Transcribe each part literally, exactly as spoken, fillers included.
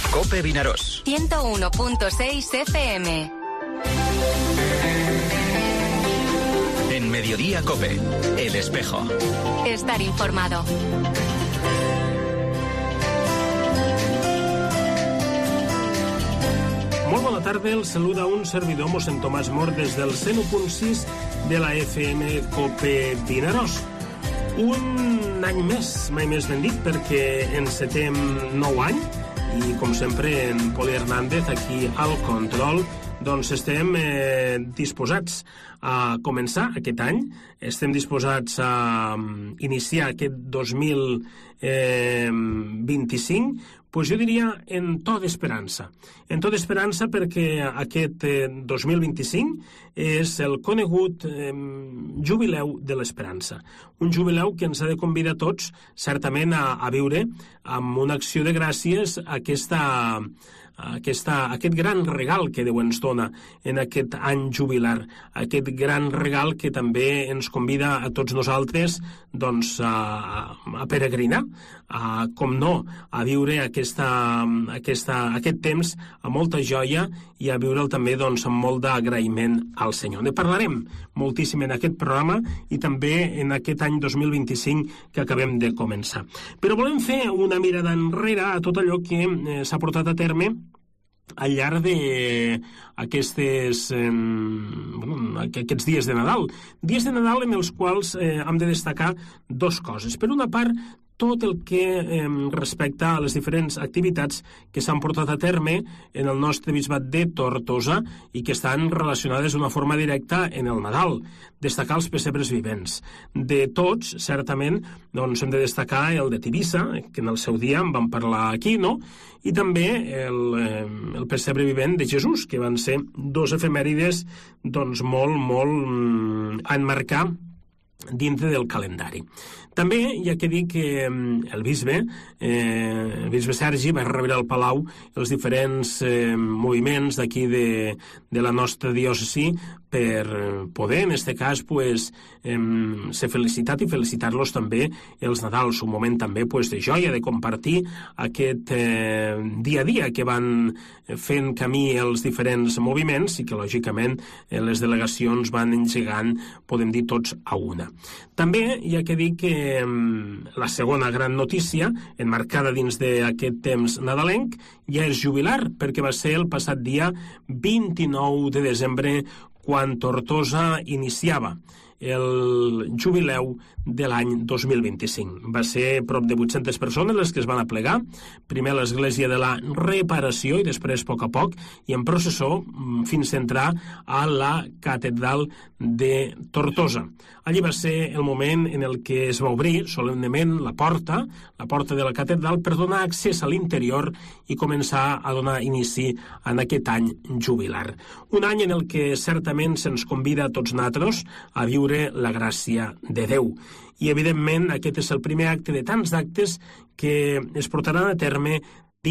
COPE Vinaròs. ciento uno punto seis F M. En Mediodía COPE, El Espejo. Estar informado. Molt bona tarda, el saluda un servidor, mossèn Tomàs Mor, des del cent u punt sis de la F M COPE Vinaròs. Un any més, mai més ben dit, perquè encetem nou any, i com sempre en Poli Hernández, aquí al control, doncs estem eh, disposats a començar aquest any, estem disposats a iniciar aquest dos mil vint-i-cinc, pues jo diria en to d'esperança. En to d'esperança perquè aquest eh, dos mil vint-i-cinc és el conegut eh, jubileu de l'esperança. Un jubileu que ens ha de convidar tots, certament, a, a viure amb una acció de gràcies a aquesta... Aquesta, aquest gran regal que Déu ens dona en aquest any jubilar, aquest gran regal que també ens convida a tots nosaltres doncs, a, a peregrinar, a, com no, a viure aquesta, aquesta, aquest temps amb molta joia i a viure'l també doncs, amb molt d'agraïment al Senyor. Ne parlarem moltíssim en aquest programa i també en aquest any dos mil vint-i-cinc que acabem de començar. Però volem fer una mirada enrere a tot allò que eh, s'ha portat a terme al llarg d'aquestes eh, bueno, aquests dies de Nadal. Dies de Nadal en els quals eh, hem de destacar dues coses. Per una part, tot el que eh, respecta a les diferents activitats que s'han portat a terme en el nostre bisbat de Tortosa i que estan relacionades d'una forma directa en el Nadal. Destacar els pessebres vivents. De tots, certament, doncs hem de destacar el de Tivissa, que en el seu dia en vam parlar aquí, no?, i també el, eh, el pessebre vivent de Jesús, que van ser dos efemèrides doncs, molt, molt mm, a enmarcar dintre del calendari. També hi ha que dir que el bisbe, eh, el bisbe Sergi, va rebre al Palau els diferents eh, moviments d'aquí de, de la nostra diòcesi per poder, en aquest cas, pues, eh, ser felicitat i felicitar-los també els Nadals, un moment també pues, de joia, de compartir aquest eh, dia a dia que van fent camí els diferents moviments i que, lògicament, eh, les delegacions van engegant, podem dir, tots a una. També hi ha que dir que la segona gran notícia, enmarcada dins d'aquest temps nadalenc, ja és jubilar, perquè va ser el passat dia vint-i-nou de desembre quan Tortosa iniciava el jubileu de l'any dos mil vint-i-cinc. Va ser prop de vuit-centes persones les que es van aplegar, primer a l'Església de la Reparació i després, a poc a poc, i en processó fins a entrar a la Catedral de Tortosa. Allí va ser el moment en el que es va obrir solemnement la porta, la porta de la catedral, per donar accés a l'interior i començar a donar inici en aquest any jubilar. Un any en el que certament se'ns convida a tots nosaltres a viure la gràcia de Déu. I, evidentment, aquest és el primer acte de tants d'actes que es portaran a terme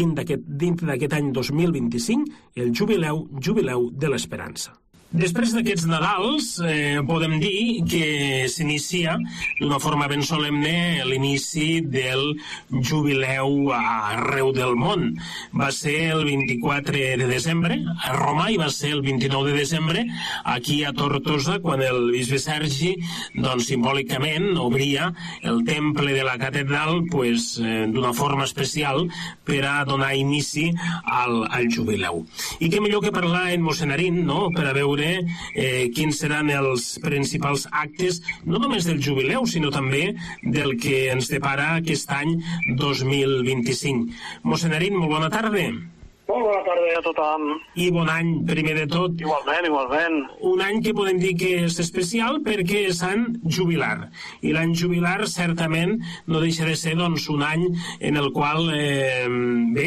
dintre d'aquest any dos mil vint-i-cinc, el jubileu, jubileu de l'esperança. Després d'aquests Nadals, eh, podem dir que s'inicia d'una forma ben solemne l'inici del jubileu arreu del món. Va ser el vint-i-quatre de desembre a Roma i va ser el vint-i-nou de desembre aquí a Tortosa, quan el bisbe Sergi, doncs, simbòlicament obria el temple de la catedral pues, eh, d'una forma especial per a donar inici al, al jubileu. I què millor que parlar en mossèn Arín, no?, per a veure Eh, quins seran els principals actes, no només del jubileu, sinó també del que ens depara aquest any dos mil vint-i-cinc. Mossèn Arín, molt bona tarda. Molt bona tarda a tothom. I bon any, primer de tot. Igualment, igualment. Un any que podem dir que és especial perquè és any jubilar. I l'any jubilar, certament, no deixa de ser doncs, un any en el qual, eh, bé,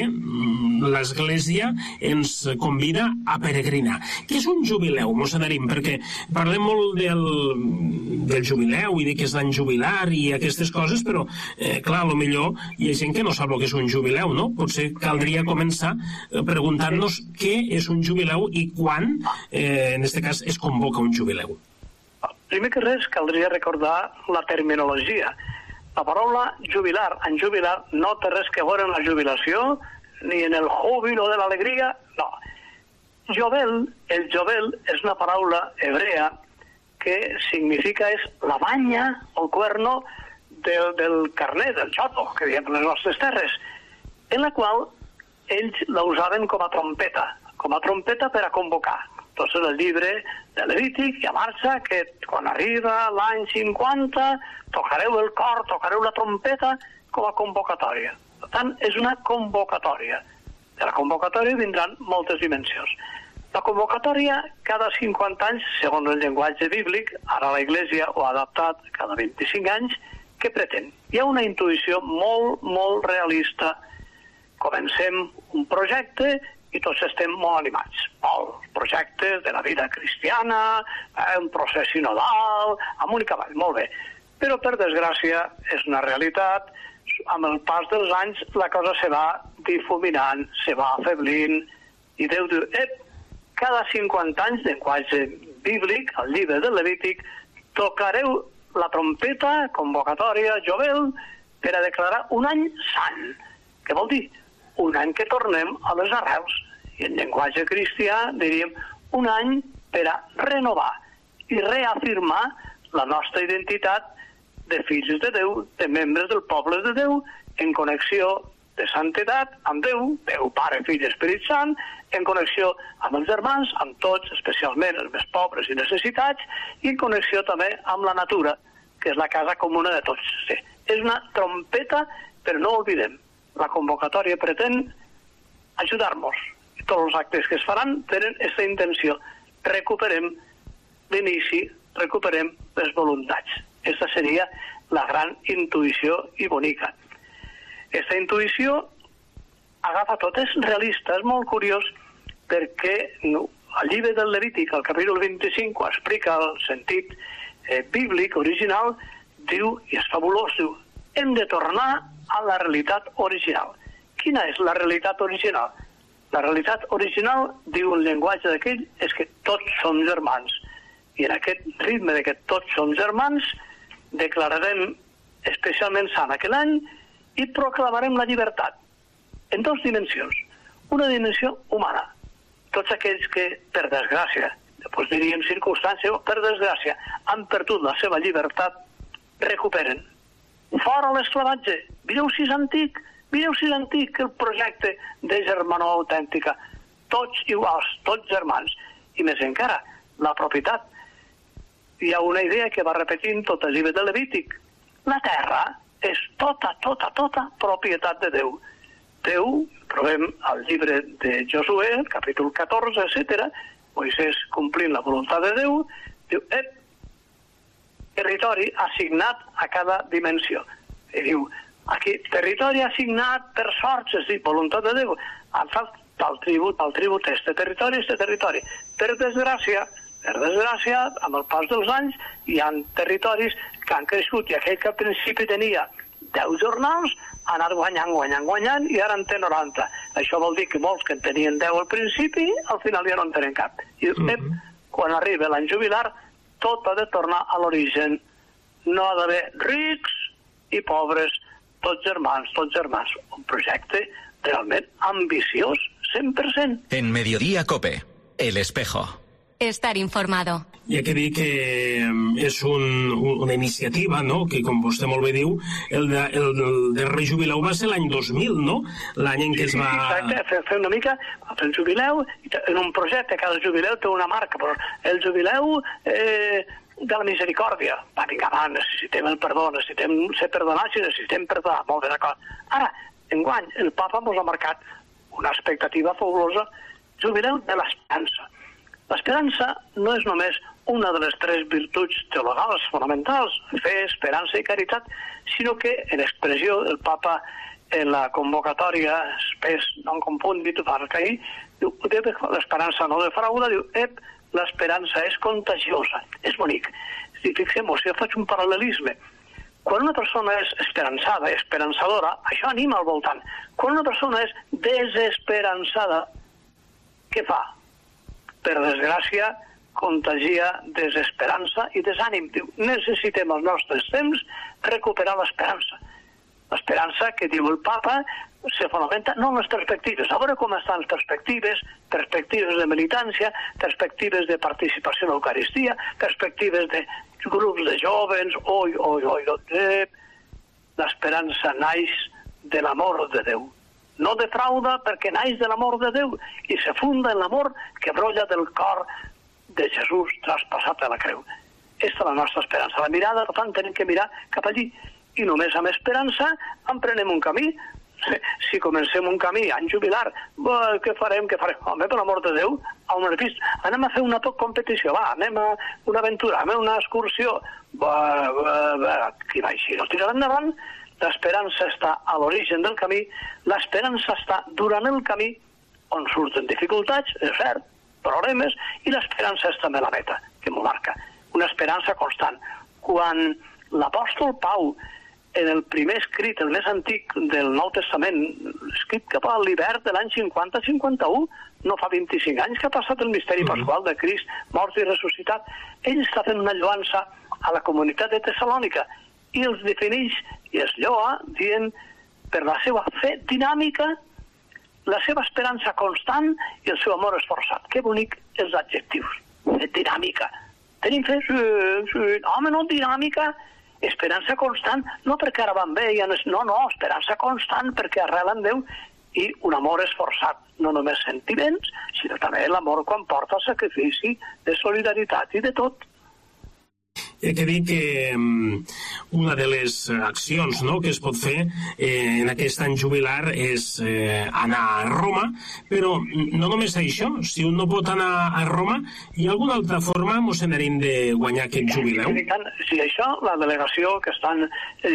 l'Església ens convida a peregrinar. Què és un jubileu, mossèn Arín? Perquè parlem molt del, del jubileu i de que és l'any jubilar i aquestes coses, però, eh, clar, potser hi ha gent que no sap el que és un jubileu, no? Potser caldria començar preguntant-nos què és un jubileu i quan, eh, en aquest cas, es convoca un jubileu. Primer que res, caldria recordar la terminologia. La paraula jubilar, en jubilar, no té res que veure amb la jubilació, ni en el júbilo de la alegría, no. Jovel, el jovel és una paraula hebrea que significa és la banya o el cuerno del, del carner, del xoto, que diem les nostres terres, en la qual ells la usaven com a trompeta, com a trompeta per a convocar. Entonces el llibre de Levític ja marxa que quan arriba l'any cinquanta tocareu el cor, tocareu la trompeta com a convocatòria. Per tant, és una convocatòria. De la convocatòria vindran moltes dimensions. La convocatòria cada cinquanta anys, segons el llenguatge bíblic, ara la Iglesia ho ha adaptat cada vint-i-cinc anys, què pretén? Hi ha una intuïció molt, molt realista. Comencem un projecte i tots estem molt animats. Molts projectes de la vida cristiana, eh, un procés sinodal, amunt i cavall, molt bé. Però, per desgràcia, és una realitat. Amb el pas dels anys la cosa se va difuminant, se va afeblint, i Déu diu, ep, cada cinquanta anys, llenguatge bíblic, al llibre del Levític, tocareu la trompeta, convocatòria, jovel, per a declarar un any sant. Què vol dir? Un any que tornem a les arrels. I en llenguatge cristià diríem un any per a renovar i reafirmar la nostra identitat de fills de Déu, de membres del poble de Déu, en connexió de santedat amb Déu, Déu Pare, Fill i Esperit Sant, en connexió amb els germans, amb tots, especialment els més pobres i necessitats, i en connexió també amb la natura, que és la casa comuna de tots. Sí. És una trompeta, però no oblidem. La convocatòria pretén ajudar-nos. I tots els actes que es faran tenen aquesta intenció. Recuperem l'inici, recuperem les voluntats. Aquesta seria la gran intuïció i bonica. Aquesta intuïció agafa tot, és realista, és molt curiós, perquè no, al llibre del Levític, al capítol vint-i-cinc, quan explica el sentit eh, bíblic original, diu, i és fabulós, diu, hem de tornar a la realitat original. Quina és la realitat original? La realitat original, diu el llenguatge d'aquell, és que tots som germans. I en aquest ritme de que tots som germans, declararem especialment sant aquell any i proclamarem la llibertat en dues dimensions. Una dimensió humana. Tots aquells que, per desgràcia, doncs diríem circumstància, per desgràcia, han perdut la seva llibertat, recuperen. Fora l'esclavatge. Mireu si és antic, mireu si és antic el projecte de germanor autèntica. Tots iguals, tots germans. I més encara, la propietat. Hi ha una idea que va repetint tot el llibre de Levític. La terra és tota, tota, tota propietat de Déu. Déu, trobem al llibre de Josué, capítol catorze, etcètera, Moisès complint la voluntat de Déu, diu, ep, territori assignat a cada dimensió. I diu, aquí, territori assignat per sorts, és dir, voluntat de Déu. En falt, tal tribu, tal tribu, este territori, este territori. Per desgràcia, per desgràcia, amb el pas dels anys, hi ha territoris que han crescut i aquell que al principi tenia deu jornals ha anat guanyant, guanyant, guanyant i ara en té noranta. Això vol dir que molts que en tenien deu al principi, al final ja no en tenen cap. I uh -huh. quan arriba l'any jubilar, tot ha de tornar a l'origen. No ha d'haver rics i pobres, tots germans, tots germans. Un projecte realment ambiciós, cent per cent. En Mediodía COPE, El Espejo. Estar informado. Hi ha que dir que és un, una iniciativa, no?, que, com vostè molt bé diu, el, de, el, el darrer jubileu va ser l'any dos mil, no?, l'any en què es va... Sí, exacte, fer, fer una mica, fer el jubileu, en un projecte, cada jubileu té una marca, però el jubileu eh, de la misericòrdia. Va, vinga, va, necessitem el perdó, necessitem ser perdonats i necessitem perdonar, molt bé, d'acord. Ara, enguany, el papa ens ha marcat una expectativa fabulosa, jubileu de l'esperança. L'esperança no és només una de les tres virtuts teologals fonamentals, fe, esperança i caritat, sinó que en expressió del papa en la convocatòria Spes non confundit Barcaí, diu, l'esperança no defrauda, diu, ep, l'esperança és contagiosa, és bonic. Si fixem-nos, si jo faig un paral·lelisme, quan una persona és esperançada, esperançadora, això anima al voltant. Quan una persona és desesperançada, què fa? Per desgràcia, contagia desesperança i desànim. Diu, necessitem als nostres temps recuperar l'esperança. L'esperança que diu el papa se fonamenta no en les perspectives, a veure com estan les perspectives, perspectives de militància, perspectives de participació en l'Eucaristia, perspectives de grups de jovens, oi, oi, oi, oi. L'esperança naix de l'amor de Déu. No defrauda perquè naix de l'amor de Déu i se funda en l'amor que brolla del cor de Jesús traspassat a la creu. Aquesta és la nostra esperança. La mirada, per tant, tenim que mirar cap allí. I només amb esperança emprenem un camí. Si comencem un camí en jubilar, bah, què farem, què farem? Home, per l'amor de Déu, a un vist, anem a fer una competició, va, anem a una aventura, anem a una excursió, va, va, va, qui va així, no tirarà endavant. L'esperança està a l'origen del camí, l'esperança està durant el camí, on surten dificultats, és cert, problemes, i l'esperança és també la meta, que m'ho marca. Una esperança constant. Quan l'apòstol Pau, en el primer escrit, el més antic del Nou Testament, escrit cap a l'hivern de l'any cinquanta cinquanta-u, no fa vint-i-cinc anys que ha passat el misteri pasqual de Crist, mort i ressuscitat, ell està fent una lloança a la comunitat de Tessalònica i els defineix i es lloa dient per la seva fe dinàmica, la seva esperança constant i el seu amor esforçat. Que bonic els adjectius. Fe dinàmica. Tenim fe? Sí, sí. Home, no dinàmica. Esperança constant, no perquè ara van bé, ja no, és, no, no, esperança constant perquè arrela en Déu i un amor esforçat, no només sentiments, sinó també l'amor quan porta sacrifici, de solidaritat i de tot. He de dir que um, una de les accions, no, que es pot fer eh, en aquest any jubilar és eh, anar a Roma, però no només això, si un no pot anar a Roma, hi ha alguna altra forma mos n'anem de guanyar aquest jubileu? Sí, això, la delegació que estan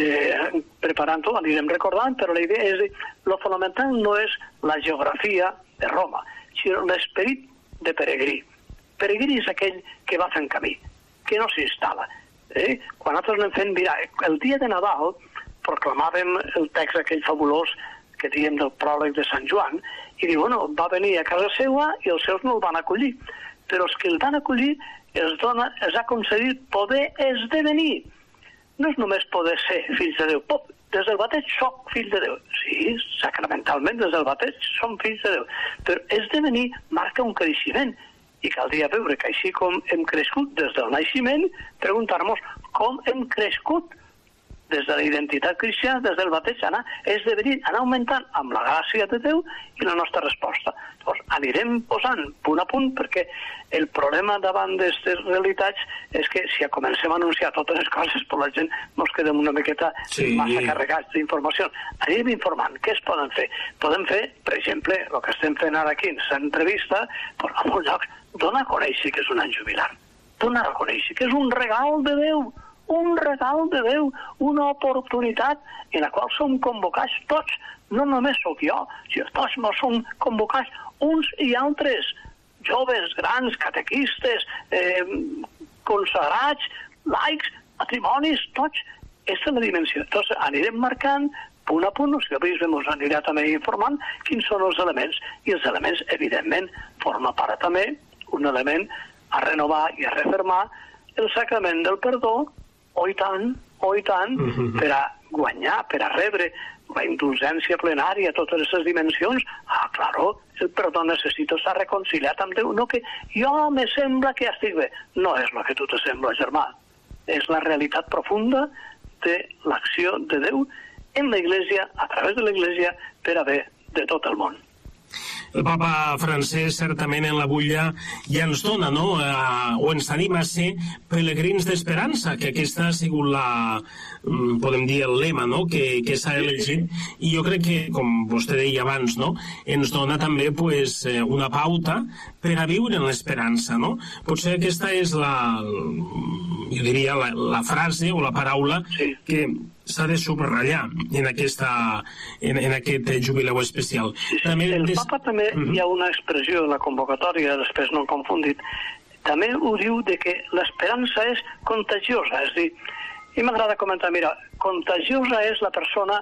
eh, preparant-ho, anirem recordant, però la idea és, lo fonamental no és la geografia de Roma, sinó l'esperit de peregrí. Peregrí és aquell que va fent camí, que no s'instal·la. Eh? Quan nosaltres anem fent, mira, el dia de Nadal proclamàvem el text aquell fabulós que diem del pròleg de Sant Joan, i diu, bueno, va venir a casa seva i els seus no el van acollir, però els que el van acollir els, dona, els ha concedit poder esdevenir. No és només poder ser fills de Déu, Pop, des del bateig soc fill de Déu. Sí, sacramentalment des del bateig som fills de Déu, però esdevenir marca un creixement. I caldria veure que així com hem crescut des del naixement, preguntar-nos com hem crescut des de la identitat cristiana, des del bateig, anar esdevenint, anar augmentant amb la gràcia de Déu i la nostra resposta. Llavors, anirem posant punt a punt perquè el problema davant d'aquestes realitats és que si comencem a anunciar totes les coses, per la gent ens quedem una miqueta sí. massa carregats d'informació. Anirem informant què es poden fer. Podem fer, per exemple, el que estem fent ara aquí en aquesta entrevista, però a molts llocs, donar a conèixer que és un any jubilar. Donar a conèixer que és un regal de Déu. Un regal de Déu, una oportunitat en la qual som convocats tots, no només sóc jo, sinó tots som convocats uns i altres, joves, grans, catequistes, eh, consagrats, laics, matrimonis, tots. Aquesta és la dimensió. Entonces, anirem marcant punt a punt, si el bisbe ens anirà també informant quins són els elements, i els elements, evidentment, forma part també un element a renovar i a refermar el sacrament del perdó, o i tant, o i tant, uh-huh. per a guanyar, per a rebre la indulgència plenària, totes aquestes dimensions. Ah, claro, el perdó necessito estar reconciliat amb Déu. No que jo me sembla que ja estic bé. No és el que tu te sembla, germà. És la realitat profunda de l'acció de Déu en l'Església, a través de l'Església, per a bé de tot el món. El papa francès certament en la butlla ja ens dona, no?, eh, o ens anima a ser pelegrins d'esperança, que aquesta ha sigut la, podem dir, el lema, no?, que, que s'ha elegit, i jo crec que, com vostè deia abans, no?, ens dona també pues, una pauta per a viure en l'esperança, no? Potser aquesta és la, jo diria, la, la frase o la paraula sí. que s'ha de subratllar en, aquesta, en, en aquest jubileu especial. Sí, sí. També el des... papa també uh-huh. hi ha una expressió en la convocatòria, després no he confundit, també ho diu de que l'esperança és contagiosa, és a dir, i m'agrada comentar, mira, contagiosa és la persona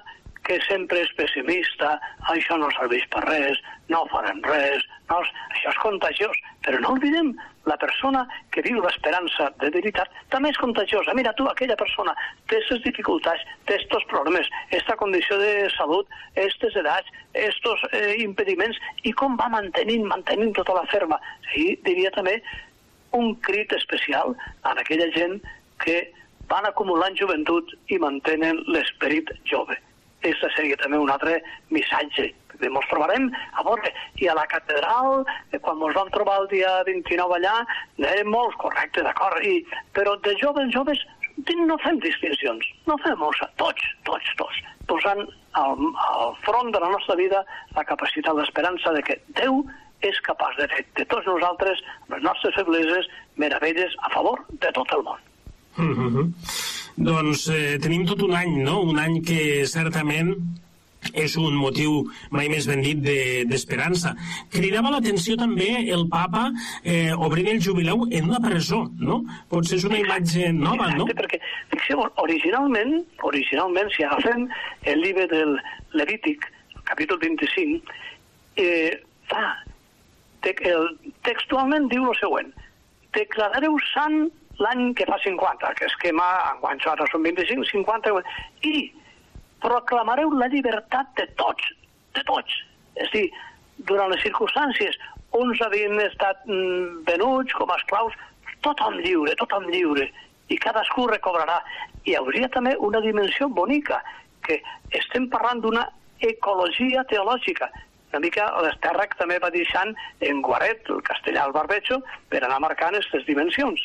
que sempre és pessimista, això no serveix per res, no farem res, no, això és contagiós. Però no oblidem, la persona que viu l'esperança de veritat també és contagiosa. Mira tu, aquella persona té aquestes dificultats, té aquests problemes, aquesta condició de salut, aquestes edats, aquests eh, impediments, i com va mantenint, mantenint tota la ferma. I diria també un crit especial a aquella gent que van acumulant joventut i mantenen l'esperit jove. Aquesta seria també un altre missatge. Ens trobarem a veure, i a la catedral, quan ens vam trobar el dia vint-i-nou allà, érem molts, correcte, d'acord, i, però de joves, joves, no fem distincions, no fem mossa, tots, tots, tots, posant al, al front de la nostra vida la capacitat, l'esperança de que Déu és capaç de fer de tots nosaltres, les nostres febleses, meravelles a favor de tot el món. Mm-hmm. Doncs eh, tenim tot un any, no? Un any que certament és un motiu mai més ben dit d'esperança. De, Cridava l'atenció també el papa eh, obrint el jubileu en una presó, no? Potser és una imatge nova, no? Exacte, perquè, fixeu, originalment, originalment, si agafem el llibre del Levític, el capítol vint-i-cinc, eh, fa, te, el, textualment diu el següent: declarareu sant l'any que fa cinquanta, que esquema, enguany ara són vint-i-cinc, cinquanta, i proclamareu la llibertat de tots, de tots. És a dir, durant les circumstàncies, uns havien estat mm, venuts com a esclaus, tothom lliure, tothom lliure, i cadascú recobrarà. I hi hauria també una dimensió bonica, que estem parlant d'una ecologia teològica. Una mica l'Esterra que també va deixant en Guaret, el castellà al barbecho, per anar marcant aquestes dimensions.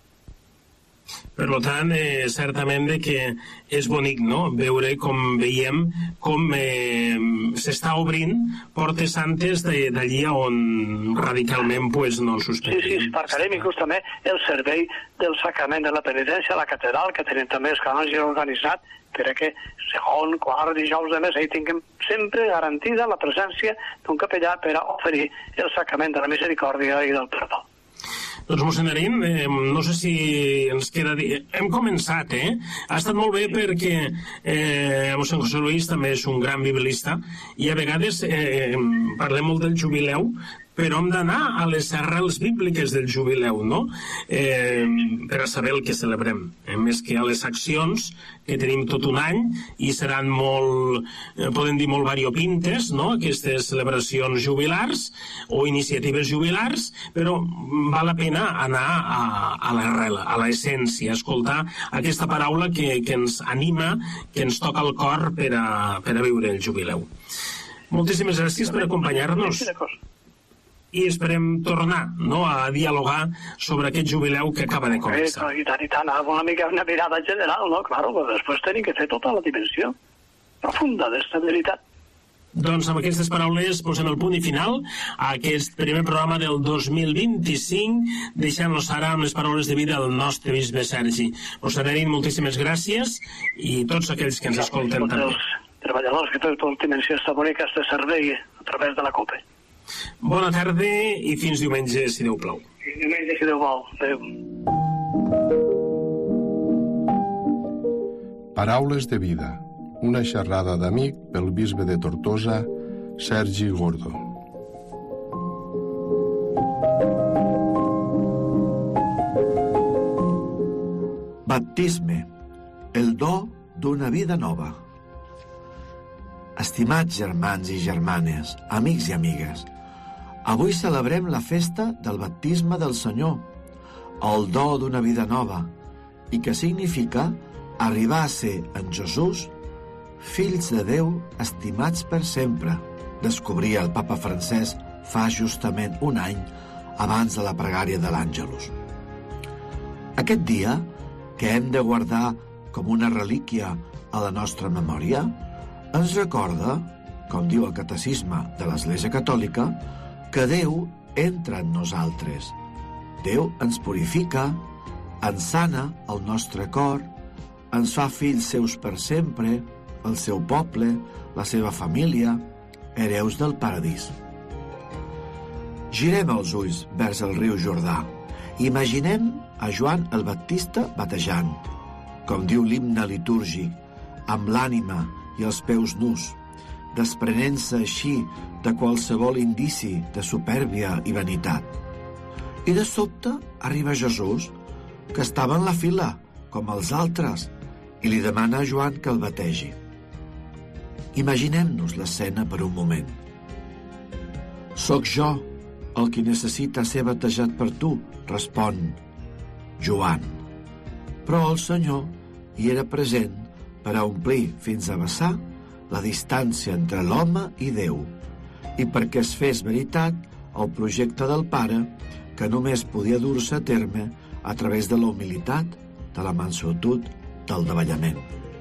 Per tant, eh, certament de que és bonic, no?, veure com veiem com eh, s'està obrint portes santes d'allí on radicalment pues, no suspendem. Sí, sí, marcarem inclús també el servei del sacrament de la penitència a la catedral, que tenim també els canons organitzat, perquè segon, quart, dijous de mes, ahí tinguem sempre garantida la presència d'un capellà per a oferir el sacrament de la misericòrdia i del perdó. Doncs, mossèn Arín, eh, no sé si ens queda dir... Hem començat, eh? Ha estat molt bé perquè eh, mossèn José Luis també és un gran biblista i a vegades eh, parlem molt del jubileu, però hem d'anar a les arrels bíbliques del jubileu, no? Eh, per a saber el que celebrem. Eh, més que a les accions, que tenim tot un any, i seran molt, eh, podem dir, molt variopintes, no?, aquestes celebracions jubilars o iniciatives jubilars, però val la pena anar a, a l'arrel, a l'essència, escoltar aquesta paraula que, que ens anima, que ens toca el cor per a, per a viure el jubileu. Moltíssimes gràcies per acompanyar-nos. I esperem tornar, no?, a dialogar sobre aquest jubileu que acaba de començar. Eh, I tant, i tant, una mica una mirada general, no? Claro, però després tenim que fer tota la dimensió profunda d'estabilitat. Doncs amb aquestes paraules posem el punt i final a aquest primer programa del dos mil vint-i-cinc, deixant-nos ara amb les paraules de vida del nostre bisbe Sergi. Mossèn Arín, moltíssimes gràcies, i tots aquells que ens escolten també. Els treballadors que tenen tota la dimensió està bonica, este servei a través de la COPE. Bona tarda i fins diumenge, si Déu plau. Fins diumenge, si Déu vol. Adéu. Paraules de vida. Una xerrada d'amic pel bisbe de Tortosa, Sergi Gordo. Baptisme, el do d'una vida nova. Estimats germans i germanes, amics i amigues, avui celebrem la festa del baptisme del Senyor, el do d'una vida nova, i que significa arribar a ser en Jesús fills de Déu estimats per sempre, descobria el papa Francesc fa justament un any abans de la pregària de l'Àngelus. Aquest dia, que hem de guardar com una relíquia a la nostra memòria, ens recorda, com diu el catecisme de l'Església Catòlica, que Déu entra en nosaltres. Déu ens purifica, ens sana el nostre cor, ens fa fills seus per sempre, el seu poble, la seva família, hereus del paradís. Girem els ulls vers el riu Jordà i imaginem a Joan el Baptista batejant, com diu l'himne litúrgic, amb l'ànima i els peus nus, desprenent-se així de qualsevol indici de supèrbia i vanitat. I de sobte arriba Jesús, que estava en la fila, com els altres, i li demana a Joan que el bategi. Imaginem-nos l'escena per un moment. «Soc jo, el qui necessita ser batejat per tu», respon Joan. Però el Senyor hi era present per a omplir fins a vessar la distància entre l'home i Déu, i perquè es fes veritat el projecte del Pare, que només podia dur-se a terme a través de la humilitat, de la mansuetud, del davallament.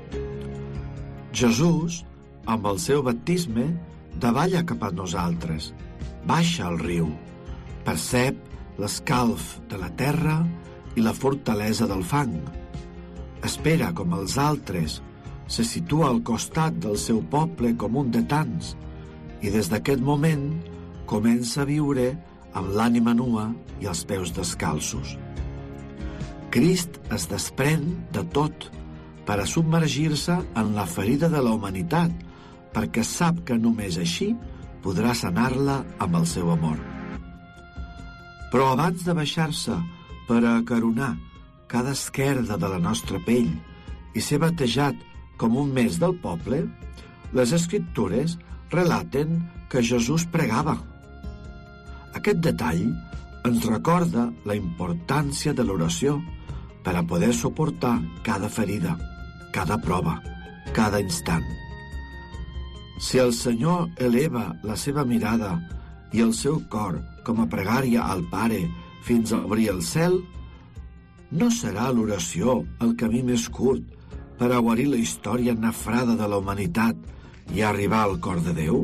Jesús, amb el seu baptisme, davalla cap a nosaltres, baixa al riu, percep l'escalf de la terra i la fortalesa del fang. Espera com els altres, se situa al costat del seu poble com un de tants, i des d'aquest moment comença a viure amb l'ànima nua i els peus descalços. Crist es desprèn de tot per a submergir-se en la ferida de la humanitat, perquè sap que només així podrà sanar-la amb el seu amor. Però abans de baixar-se per a acaronar cada esquerda de la nostra pell i ser batejat com un més del poble, les Escriptures relaten que Jesús pregava. Aquest detall ens recorda la importància de l'oració per a poder suportar cada ferida, cada prova, cada instant. Si el Senyor eleva la seva mirada i el seu cor com a pregària al Pare fins a obrir el cel, no serà l'oració el camí més curt per a guarir la història nafrada de la humanitat i arribar al cor de Déu?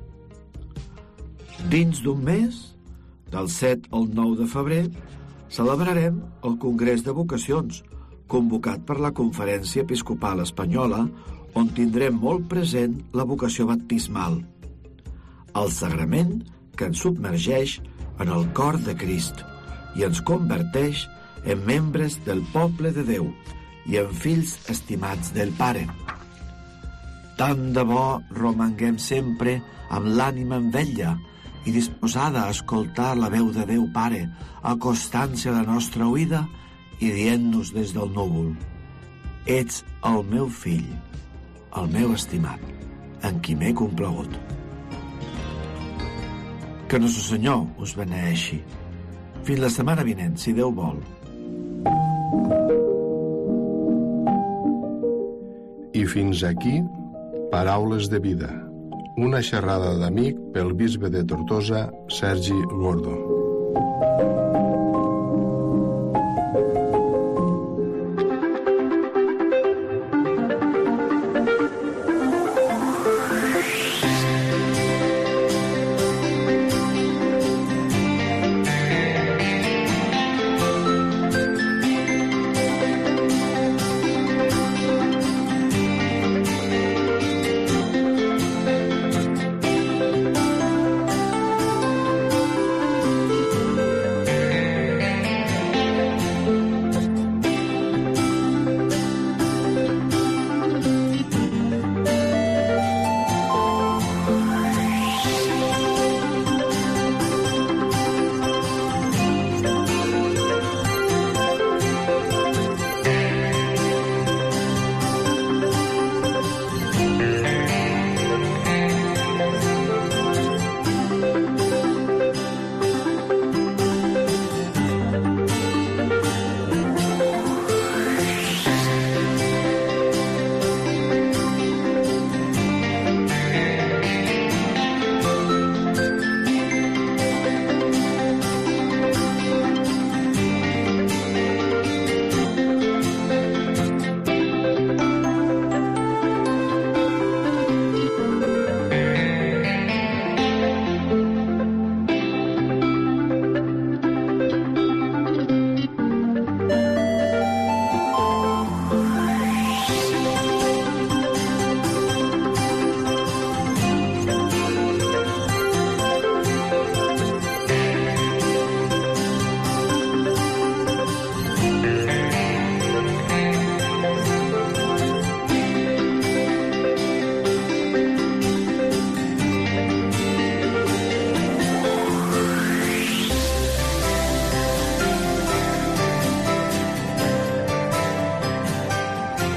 Dins d'un mes, del set al nou de febrer, celebrarem el Congrés de Vocacions, convocat per la Conferència Episcopal Espanyola, on tindrem molt present la vocació baptismal, el sagrament que ens submergeix en el cor de Crist i ens converteix en membres del poble de Déu i en fills estimats del Pare. Tant de bo romanguem sempre amb l'ànima en vetlla i disposada a escoltar la veu de Déu Pare, acostant-se a la nostra oïda i dient-nos des del núvol: «Ets el meu fill, el meu estimat, en qui m'he complagut». Que Nostre Senyor us beneeixi. Fins la setmana vinent, si Déu vol. I fins aquí, Paraules de Vida, una xerrada d'amic pel bisbe de Tortosa, Sergi Gordo.